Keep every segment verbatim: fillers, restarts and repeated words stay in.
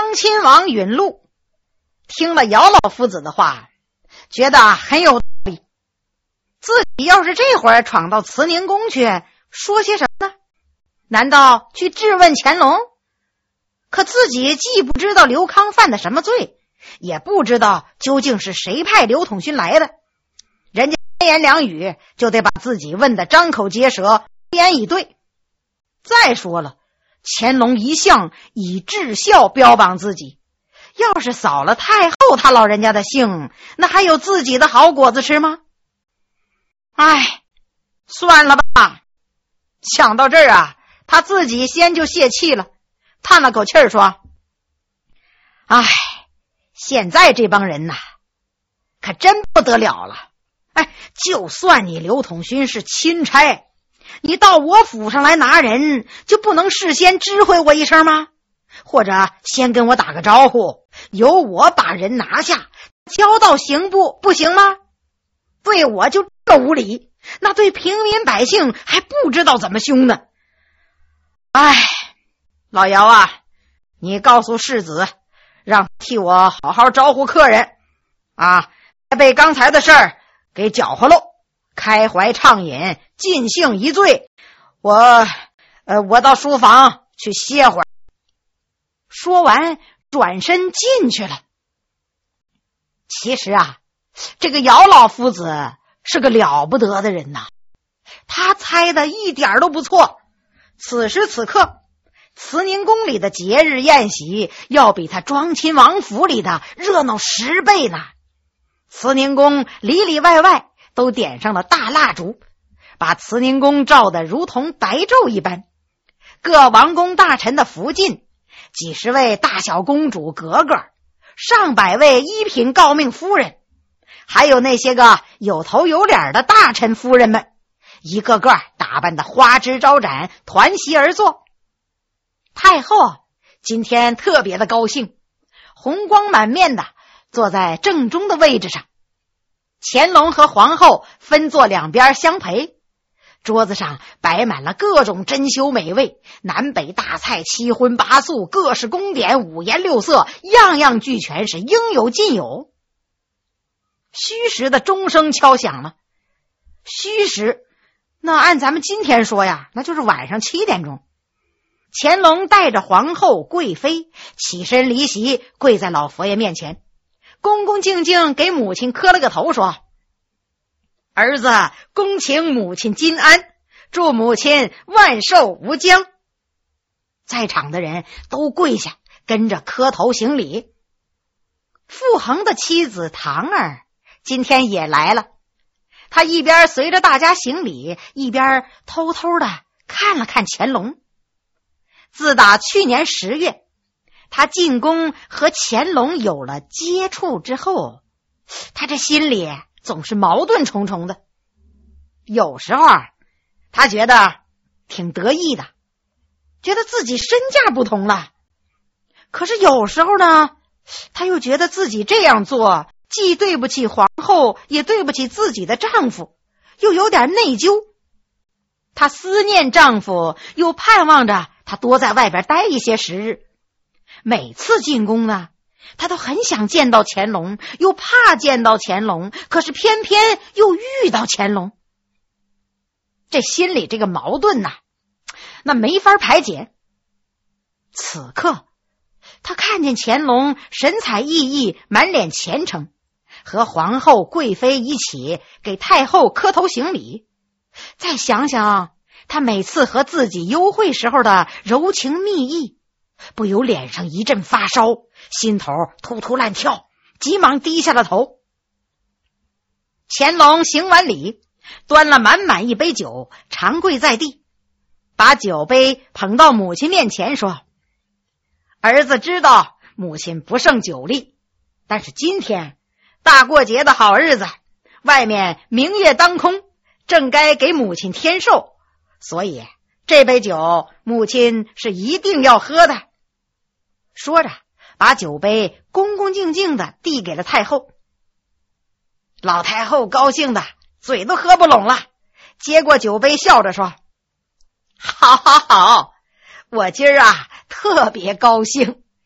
庄亲王允禄听了姚老夫子的话，觉得很有道理。自己要是这会儿闯到慈宁宫去，说些什么呢？难道去质问乾隆？可自己既不知道刘康犯的什么罪，也不知道究竟是谁派刘统勋来的，人家三言两语就得把自己问得张口结舌，一言以对。再说了，乾隆一向以至孝标榜自己，要是扫了太后他老人家的兴，那还有自己的好果子吃吗？唉，算了吧。想到这儿啊，他自己先就泄气了，叹了口气儿说：唉，现在这帮人呐，可真不得了了。哎，就算你刘统勋是钦差，你到我府上来拿人，就不能事先知会我一声吗？或者先跟我打个招呼，由我把人拿下，交到刑部，不行吗？对我就这么无礼，那对平民百姓还不知道怎么凶呢。唉，老姚啊，你告诉世子，让替我好好招呼客人啊，被刚才的事儿给搅和喽，开怀畅饮，尽兴一醉。我呃，我到书房去歇会儿。说完转身进去了。其实啊，这个姚老夫子是个了不得的人呐，他猜的一点都不错。此时此刻，慈宁宫里的节日宴席要比他庄亲王府里的热闹十倍呢。慈宁宫里里外外都点上了大蜡烛，把慈宁宫照得如同白昼一般。各王公大臣的福晋，几十位大小公主格格，上百位一品诰命夫人，还有那些个有头有脸的大臣夫人们，一个个打扮得花枝招展，团席而坐。太后今天特别的高兴，红光满面的坐在正中的位置上，乾隆和皇后分坐两边相陪。桌子上摆满了各种珍馐美味，南北大菜，七荤八素，各式宫典，五颜六色，样样俱全，是应有尽有。虚时的钟声敲响了，虚时那按咱们今天说呀，那就是晚上七点钟。乾隆带着皇后贵妃起身离席，跪在老佛爷面前，恭恭敬敬给母亲磕了个头，说：儿子恭请母亲金安，祝母亲万寿无疆。在场的人都跪下，跟着磕头行礼。傅恒的妻子唐儿今天也来了，他一边随着大家行礼，一边偷偷的看了看乾隆。自打去年十月，他进宫和乾隆有了接触之后，他这心里总是矛盾重重的。有时候他觉得挺得意的，觉得自己身价不同了。可是有时候呢，他又觉得自己这样做既对不起皇后，也对不起自己的丈夫，又有点内疚。她思念丈夫，又盼望着他多在外边待一些时日。每次进宫呢，他都很想见到乾隆，又怕见到乾隆，可是偏偏又遇到乾隆。这心里这个矛盾呐、啊，那没法排解。此刻他看见乾隆神采奕奕，满脸虔诚，和皇后贵妃一起给太后磕头行礼。再想想他每次和自己幽会时候的柔情蜜意，不由脸上一阵发烧，心头突突乱跳，急忙低下了头。乾隆行完礼，端了满满一杯酒，长跪在地，把酒杯捧到母亲面前，说：儿子知道母亲不胜酒力，但是今天大过节的好日子，外面明月当空，正该给母亲添寿，所以这杯酒母亲是一定要喝的。说着把酒杯恭恭敬敬地递给了太后。老太后高兴的嘴都合不拢了，接过酒杯笑着说：好好好，我今儿啊特别高兴，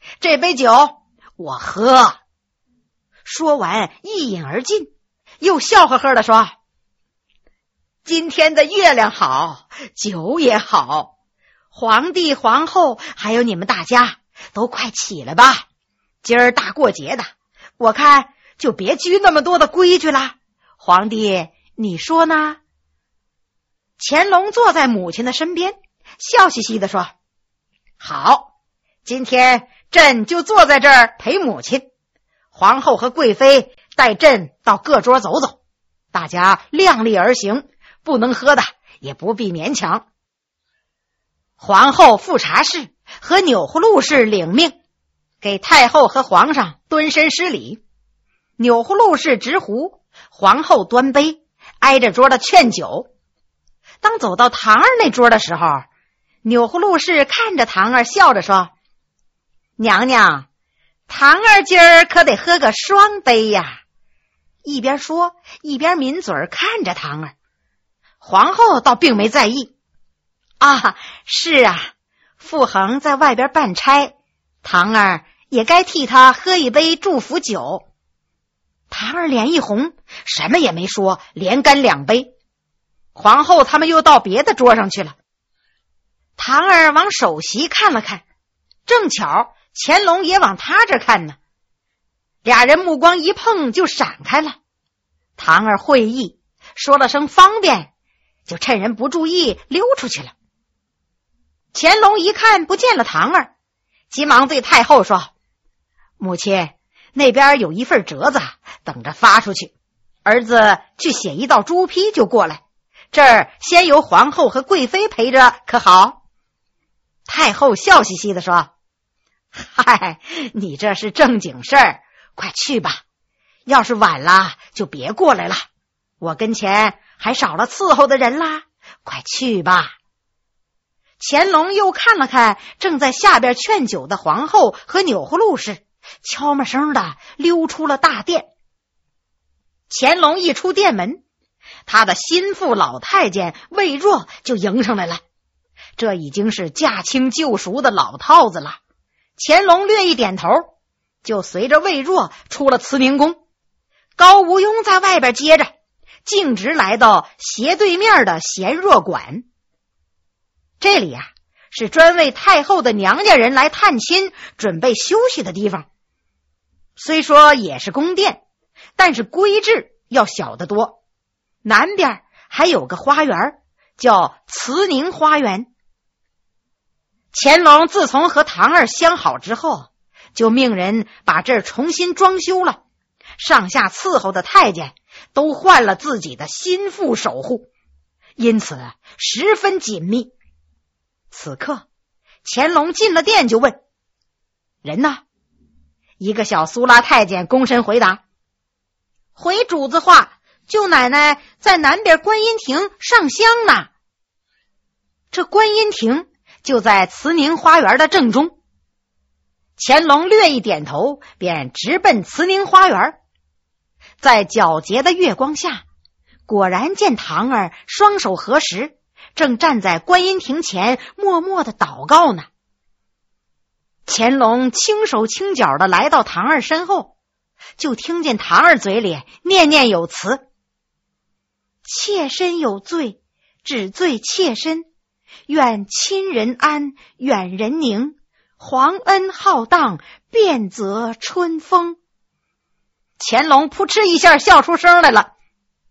这杯酒我喝。说完一饮而尽，又笑呵呵地说，今天的月亮好，酒也好，皇帝皇后还有你们大家都快起来吧，今儿大过节的，我看就别拘那么多的规矩了，皇帝你说呢？乾隆坐在母亲的身边，笑嘻嘻地说，好，今天朕就坐在这儿陪母亲，皇后和贵妃带朕到各桌走走，大家量力而行，不能喝的也不必勉强。皇后富察氏和钮祜禄氏领命，给太后和皇上蹲身施礼。钮祜禄氏执壶，皇后端杯，挨着桌的劝酒。当走到堂儿那桌的时候，钮祜禄氏看着堂儿，笑着说，娘娘，堂儿今儿可得喝个双杯呀。一边说一边抿嘴看着堂儿。皇后倒并没在意，啊，是啊，傅恒在外边办差，堂儿也该替他喝一杯祝福酒。堂儿脸一红，什么也没说，连干两杯。皇后他们又到别的桌上去了。堂儿往首席看了看，正巧乾隆也往他这看呢，俩人目光一碰就闪开了。堂儿会意，说了声方便，就趁人不注意溜出去了。乾隆一看不见了堂儿，急忙对太后说，母亲，那边有一份折子等着发出去，儿子去写一道朱批就过来，这儿先由皇后和贵妃陪着可好？太后笑嘻嘻地说，嗨，你这是正经事儿，快去吧，要是晚了就别过来了，我跟前还少了伺候的人啦，快去吧。乾隆又看了看正在下边劝酒的皇后和钮祜禄氏，悄没声的溜出了大殿。乾隆一出殿门，他的心腹老太监魏若就迎上来了，这已经是驾轻就熟的老套子了。乾隆略一点头，就随着魏若出了慈宁宫。高无庸在外边接着，径直来到斜对面的贤若馆。这里啊，是专为太后的娘家人来探亲准备休息的地方。虽说也是宫殿，但是规制要小得多。南边还有个花园，叫慈宁花园。乾隆自从和堂儿相好之后，就命人把这儿重新装修了，上下伺候的太监都换了自己的心腹守护，因此十分紧密。此刻乾隆进了殿就问，人呢？一个小苏拉太监躬身回答，回主子话，舅奶奶在南边观音亭上香呢。这观音亭就在慈宁花园的正中。乾隆略一点头，便直奔慈宁花园。在皎洁的月光下，果然见堂儿双手合十，正站在观音亭前默默的祷告呢。乾隆轻手轻脚的来到堂儿身后，就听见堂儿嘴里念念有词，妾身有罪，只罪妾身，愿亲人安，远人宁，皇恩浩荡，变则春风。乾隆扑哧一下笑出声来了，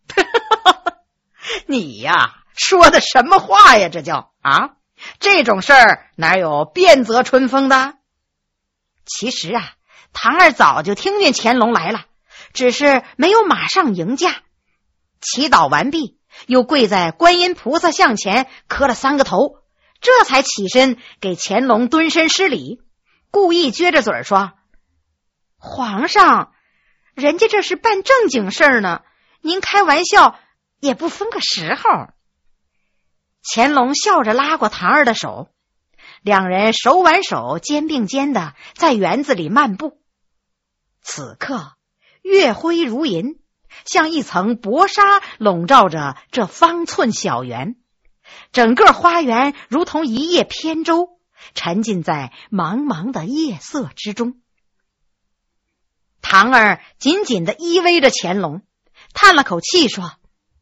你呀，说的什么话呀？这叫啊，这种事儿哪有变则春风的？其实啊，堂儿早就听见乾隆来了，只是没有马上迎驾。祈祷完毕，又跪在观音菩萨像前磕了三个头，这才起身给乾隆蹲身施礼，故意撅着嘴说，皇上，人家这是办正经事儿呢，您开玩笑也不分个时候。乾隆笑着拉过堂儿的手，两人手挽手，肩并肩的在园子里漫步。此刻月辉如银，像一层薄纱笼罩着这方寸小园，整个花园如同一叶扁舟， 沉浸在茫茫的夜色之中。唐儿紧紧地依偎着乾隆，叹了口气说：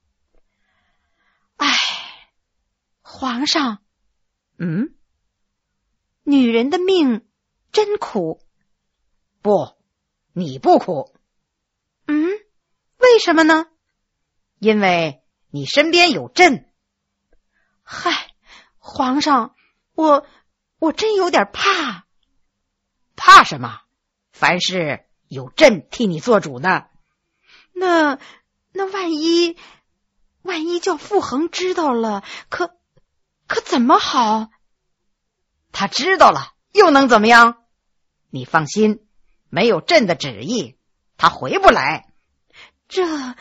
唉，皇上，嗯，女人的命真苦。不，你不苦。嗯，为什么呢？因为你身边有朕。嗨，皇上，我我真有点怕。怕什么？凡事有朕替你做主呢。那那万一万一叫傅恒知道了，可可怎么好？他知道了又能怎么样？你放心，没有朕的旨意，他回不来。这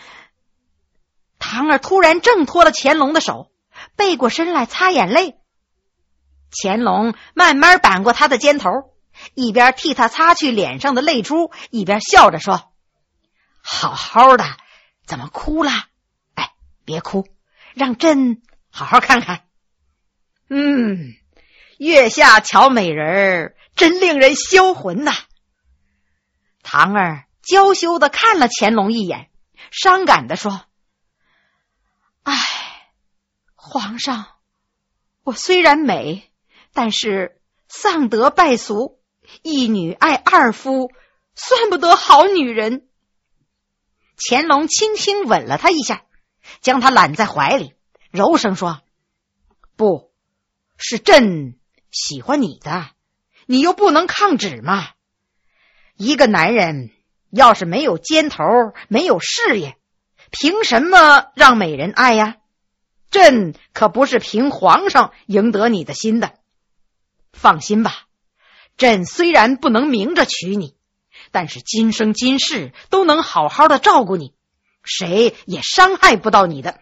唐儿突然挣脱了乾隆的手，背过身来擦眼泪。乾隆慢慢扳过他的肩头，一边替他擦去脸上的泪珠，一边笑着说：好好的，怎么哭了？哎，别哭，让朕好好看看。嗯，月下瞧美人真令人销魂呐。唐儿娇羞地看了乾隆一眼，伤感地说：唉，皇上，我虽然美，但是丧德败俗，一女爱二夫，算不得好女人。乾隆轻轻吻了他一下，将他揽在怀里，柔声说：不，是朕喜欢你的，你又不能抗旨嘛。一个男人要是没有肩头，没有事业，凭什么让美人爱呀？朕可不是凭皇上赢得你的心的。放心吧，朕虽然不能明着娶你，但是今生今世都能好好的照顾你，谁也伤害不到你的。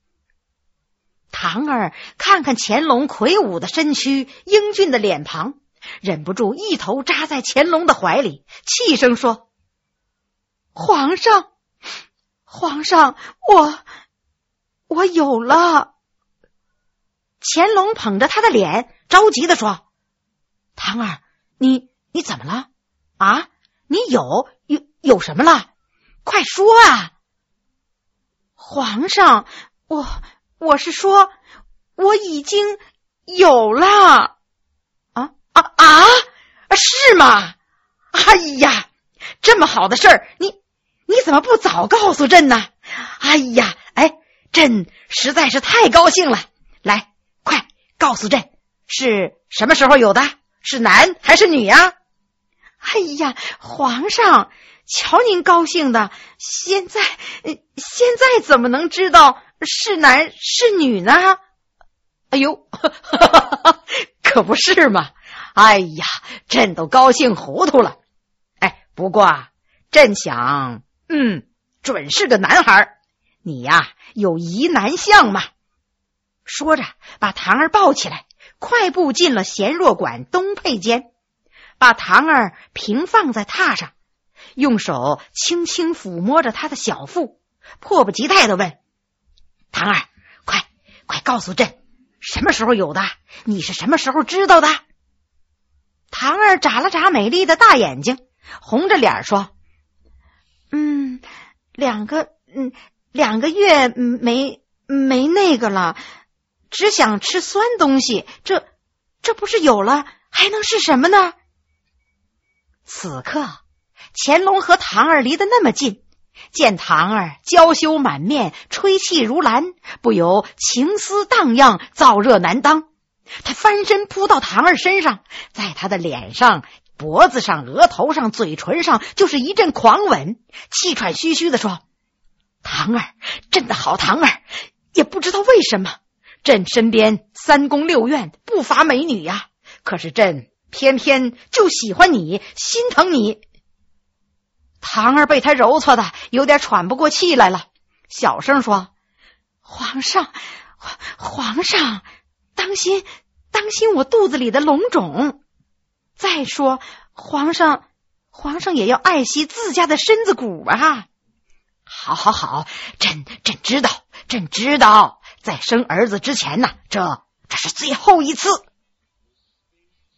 唐儿看看乾隆魁梧的身躯，英俊的脸庞，忍不住一头扎在乾隆的怀里，气声说：皇上，皇上，我我有了。乾隆捧着他的脸，着急地说：唐儿，你你怎么了？啊，你有有有什么了？快说啊！皇上，我我是说，我已经有了。啊啊啊！是吗？哎呀，这么好的事儿，你你怎么不早告诉朕呢？哎呀，哎，朕实在是太高兴了。来，快告诉朕，是什么时候有的？是男还是女呀？哎呀，皇上，瞧您高兴的，现在现在怎么能知道是男是女呢？哎呦，可不是嘛！哎呀，朕都高兴糊涂了。哎，不过朕想，嗯，准是个男孩，你呀有宜男相嘛。说着，把唐儿抱起来，快步进了贤若馆东配间，把唐儿平放在榻上，用手轻轻抚摸着她的小腹，迫不及待地问：唐儿，快快告诉朕，什么时候有的？你是什么时候知道的？唐儿眨了眨美丽的大眼睛，红着脸说：嗯，两个嗯两个月没没那个了，只想吃酸东西，这这不是有了，还能是什么呢？此刻乾隆和唐儿离得那么近，见唐儿娇羞满面，吹气如兰，不由情思荡漾，燥热难当。他翻身扑到唐儿身上，在他的脸上、脖子上、额头上、嘴唇上就是一阵狂吻，气喘吁吁地说：唐儿，朕的好唐儿，也不知道为什么，朕身边三宫六院不乏美女呀，可是朕偏偏就喜欢你，心疼你。唐儿被他揉搓的有点喘不过气来了，小声说：皇上，皇上，当心当心我肚子里的龙种。再说皇上皇上也要爱惜自家的身子骨啊。好好好，朕朕知道朕知道，在生儿子之前呢，这这是最后一次。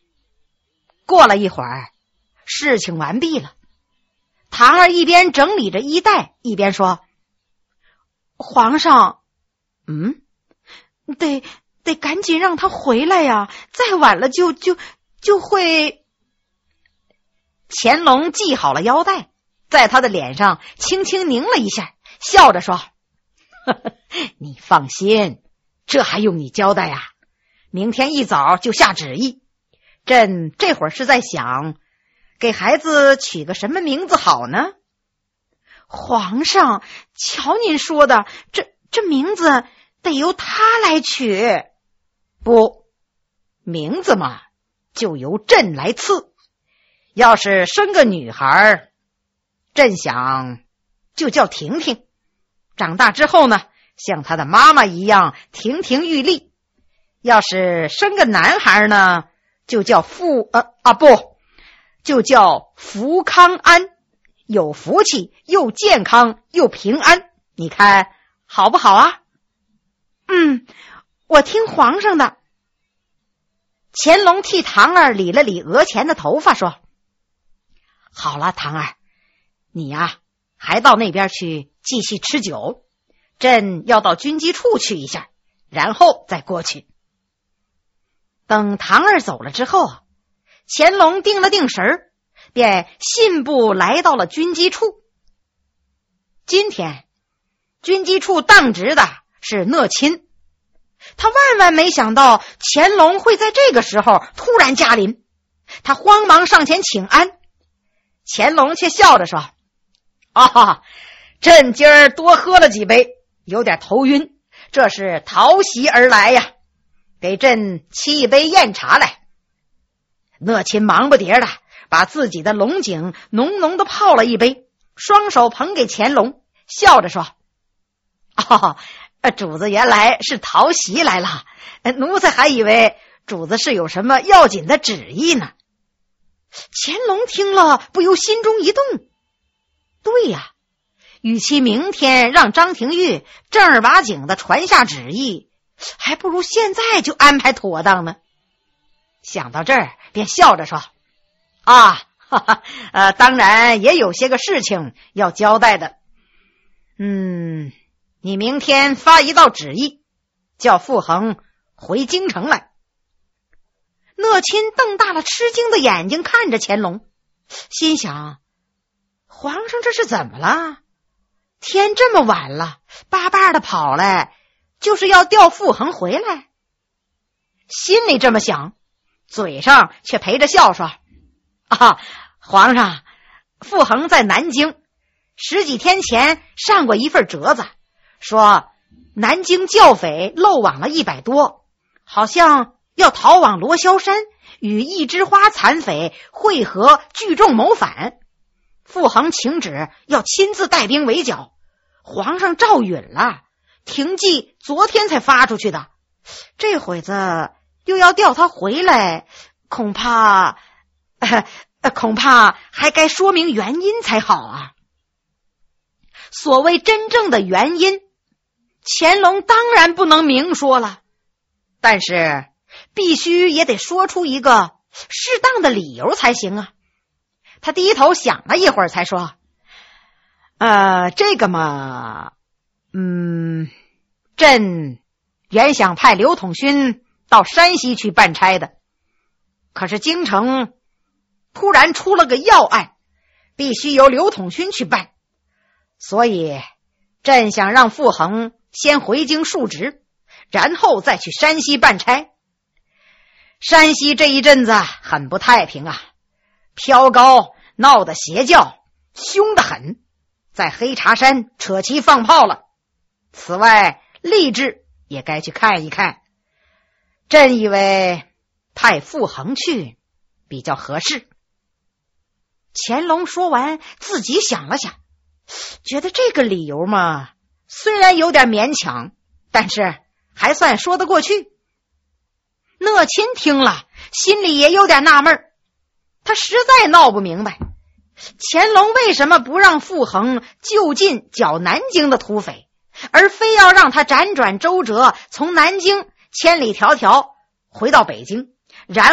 过了一会儿，事情完毕了。唐儿一边整理着衣带，一边说：“皇上，嗯，得得赶紧让他回来呀，再晚了就就就会……”乾隆系好了腰带，在他的脸上轻轻拧了一下，笑着说：“呵呵，你放心，这还用你交代呀？明天一早就下旨意。朕这会儿是在想，给孩子取个什么名字好呢？”皇上，瞧您说的，这这名字得由他来取。不，名字嘛，就由朕来赐。要是生个女孩，朕想就叫婷婷。长大之后呢，像她的妈妈一样亭亭玉立。要是生个男孩呢，就叫富呃啊不，就叫福康安，有福气，又健康，又平安。你看好不好啊？嗯，我听皇上的。乾隆替唐儿理了理额前的头发，说：“好了，唐儿，你呀、啊，还到那边去继续吃酒。朕要到军机处去一下，然后再过去。”等唐儿走了之后啊，乾隆定了定神儿，便信步来到了军机处。今天军机处当值的是讷亲，他万万没想到乾隆会在这个时候突然驾临，他慌忙上前请安。乾隆却笑着说：“啊，朕今儿多喝了几杯，有点头晕，这是讨喜而来呀，给朕沏一杯酽茶来。”讷亲忙不迭的把自己的龙井浓浓的泡了一杯，双手捧给乾隆，笑着说：“哦，主子原来是讨喜来了，奴才还以为主子是有什么要紧的旨意呢。”乾隆听了不由心中一动，对呀，与其明天让张廷玉正儿八经的传下旨意，还不如现在就安排妥当呢。想到这儿，便笑着说：“啊，哈哈，呃，当然也有些个事情要交代的。嗯，你明天发一道旨意，叫傅恒回京城来。”讷亲瞪大了吃惊的眼睛看着乾隆，心想：皇上这是怎么了？天这么晚了，巴巴的跑来，就是要调傅恒回来。心里这么想，嘴上却陪着笑说：“啊，皇上，傅恒在南京，十几天前上过一份折子，说南京教匪漏网了一百多，好像要逃往罗霄山，与一枝花残匪会合，聚众谋反。傅恒请旨要亲自带兵围剿，皇上照允了，廷记昨天才发出去的，这会子又要调他回来，恐怕、呃、恐怕还该说明原因才好啊。”所谓真正的原因，乾隆当然不能明说了，但是必须也得说出一个适当的理由才行啊。他低头想了一会儿才说：“呃，这个嘛，嗯，朕原想派刘统勋到山西去办差的，可是京城突然出了个要案，必须由刘统勋去办，所以朕想让傅恒先回京述职，然后再去山西办差。山西这一阵子很不太平啊，飘高闹得邪教，凶得很，在黑茶山扯旗放炮了。此外，吏治也该去看一看。朕以为派傅恒去比较合适。”乾隆说完，自己想了想，觉得这个理由嘛，虽然有点勉强，但是还算说得过去。讷亲听了，心里也有点纳闷，他实在闹不明白，乾隆为什么不让傅恒就近剿南京的土匪，而非要让他辗转周折，从南京千里迢迢回到北京，然后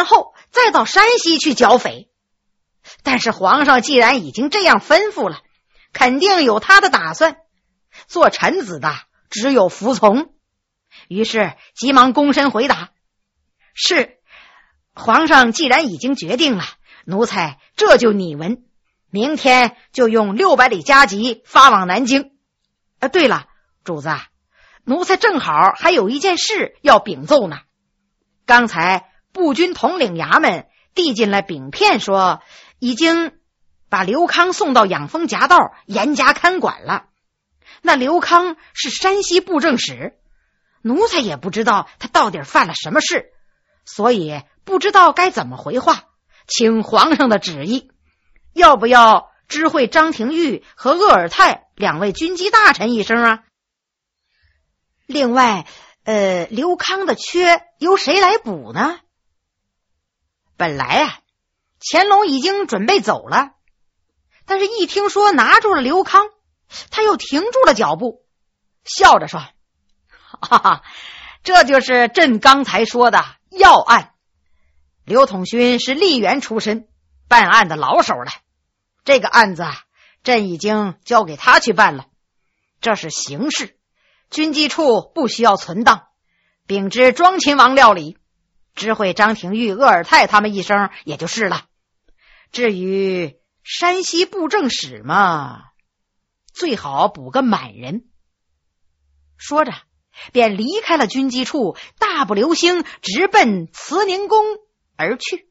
再到山西去剿匪。但是皇上既然已经这样吩咐了，肯定有他的打算，做臣子的只有服从。于是急忙躬身回答：是，皇上既然已经决定了，奴才这就拟文，明天就用六百里加急发往南京。啊，对了，主子，奴才正好还有一件事要禀奏呢。刚才步军统领衙门递进来禀片，说已经把刘康送到养蜂夹道严加看管了。那刘康是山西布政使，奴才也不知道他到底犯了什么事，所以不知道该怎么回话，请皇上的旨意，要不要知会张廷玉和鄂尔泰两位军机大臣一声啊？另外呃，刘康的缺由谁来补呢？本来啊，乾隆已经准备走了，但是一听说拿住了刘康，他又停住了脚步，笑着说：哈哈，这就是朕刚才说的要案。刘统勋是吏员出身，办案的老手了，这个案子啊，朕已经交给他去办了。这是形事，军机处不需要存档，禀知庄亲王料理，知会张廷玉、鄂尔泰他们一声也就是了。至于山西布政使嘛，最好补个满人。说着便离开了军机处，大步流星直奔慈宁宫而去。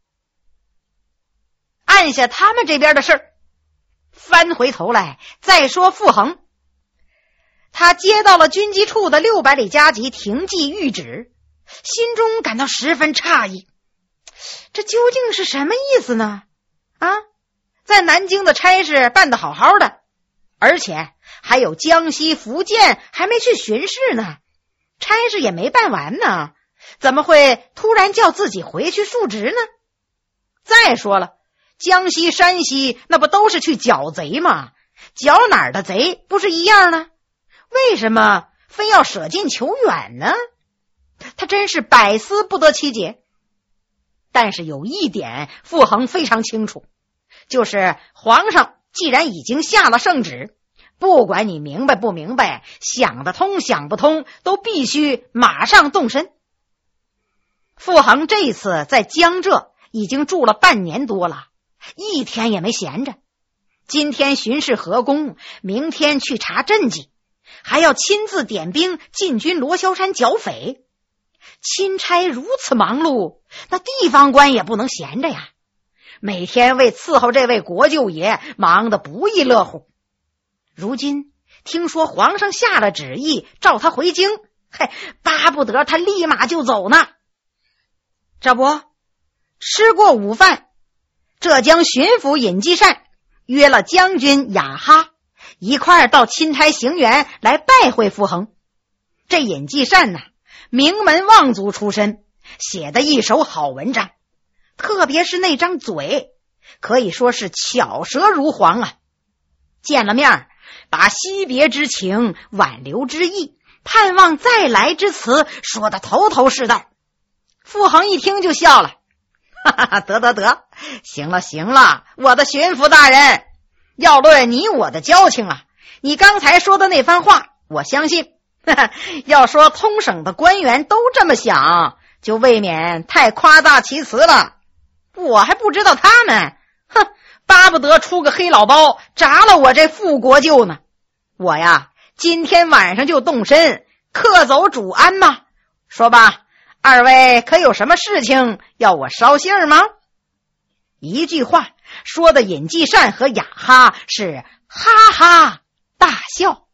按下他们这边的事儿，翻回头来再说傅恒。他接到了军机处的六百里加急停骑谕旨，心中感到十分诧异，这究竟是什么意思呢？啊，在南京的差事办得好好的，而且还有江西、福建还没去巡视呢，差事也没办完呢，怎么会突然叫自己回去述职呢？再说了，江西、山西那不都是去剿贼吗？剿哪儿的贼不是一样呢？为什么非要舍近求远呢？他真是百思不得其解。但是有一点傅恒非常清楚，就是皇上既然已经下了圣旨，不管你明白不明白，想得通想不通，都必须马上动身。傅恒这一次在江浙已经住了半年多了，一天也没闲着。今天巡视河宫，明天去查赈济，还要亲自点兵进军罗霄山剿匪。钦差如此忙碌，那地方官也不能闲着呀，每天为伺候这位国舅爷忙得不亦乐乎。如今听说皇上下了旨意召他回京，嘿，巴不得他立马就走呢。这不，吃过午饭，浙江巡抚尹继善约了将军雅哈一块儿到钦差行辕来拜会傅恒。这尹继善呢，名门望族出身，写的一手好文章，特别是那张嘴，可以说是巧舌如簧啊。见了面，把惜别之情、挽留之意、盼望再来之词说得头头是道。傅恒一听就笑了，哈哈哈，得得得，行了行了，我的巡抚大人，要论你我的交情啊，你刚才说的那番话我相信，哈哈，要说通省的官员都这么想，就未免太夸大其词了。我还不知道他们，哼，巴不得出个黑老包砸了我这副国舅呢。我呀，今天晚上就动身，客走主安嘛。说吧，二位可有什么事情要我捎信儿吗？一句话说的尹继善和雅哈是哈哈大笑。